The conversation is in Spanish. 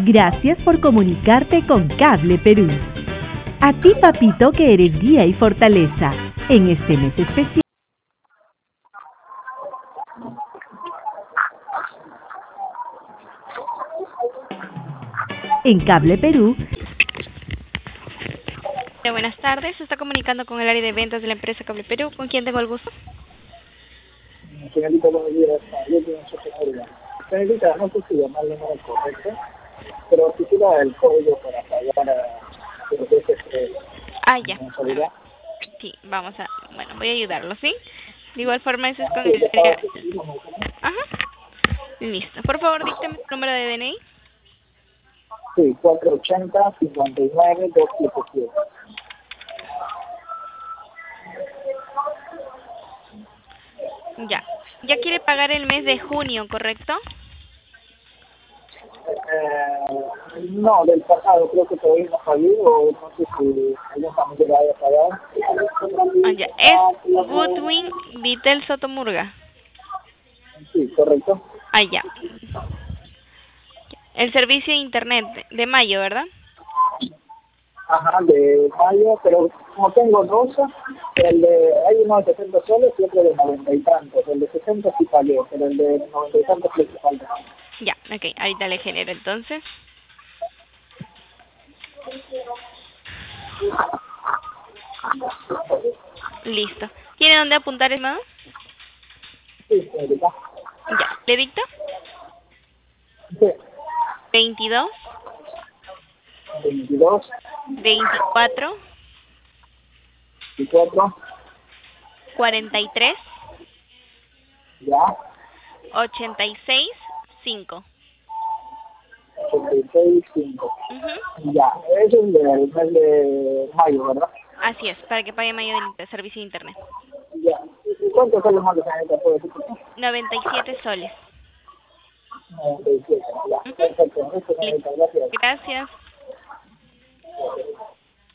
Gracias por comunicarte con Cable Perú. A ti, papito, que eres guía y fortaleza. En este mes especial. En Cable Perú. Buenas tardes, se está comunicando con el área de ventas de la empresa Cable Perú. ¿Con quién tengo el gusto? Señorita, buenos días. Yo tengo mucha seguridad. Señorita, no sé si llamar el número correcto, pero quisiera el código para pagar los veces Ya. mensualidad. Sí, bueno, voy a ayudarlo, ¿sí? De igual forma, eso es con Sí, el... ya estaba recibido, ¿no? Ajá, listo. Por favor, dígame su número de DNI. Sí, 480-59-277. Ya. Ya quiere pagar el mes de junio, ¿correcto? No, del pasado creo que todavía no pagué, o no sé si algún familiar lo haya pagado. Ya. Es Goodwin Vitel Sotomurga. Sí, correcto. Ya. El servicio de internet de mayo, ¿verdad? Ajá, de mayo, pero como tengo dos, hay uno de 60 soles y otro de 90 y tantos. El de 60 sí pagué, pero el de 90 y tantos sí falta. Ya, ok, ahorita le genero entonces. Listo. ¿Tiene dónde apuntar, hermano? Sí, señorita. Ya, ¿le dicto? Sí. 22, 22, 24, 24, 43, ya, 86, 5. 86, 5. Ujú. Ya, eso es del mes de mayo, ¿verdad? Así es, para que pague mayo del servicio de internet. Ya. ¿Y cuántos son los más que señorita puede decir? 97 soles. 97, ya. Ujú. Perfecto. Eso, Listo. señorita, gracias. Gracias.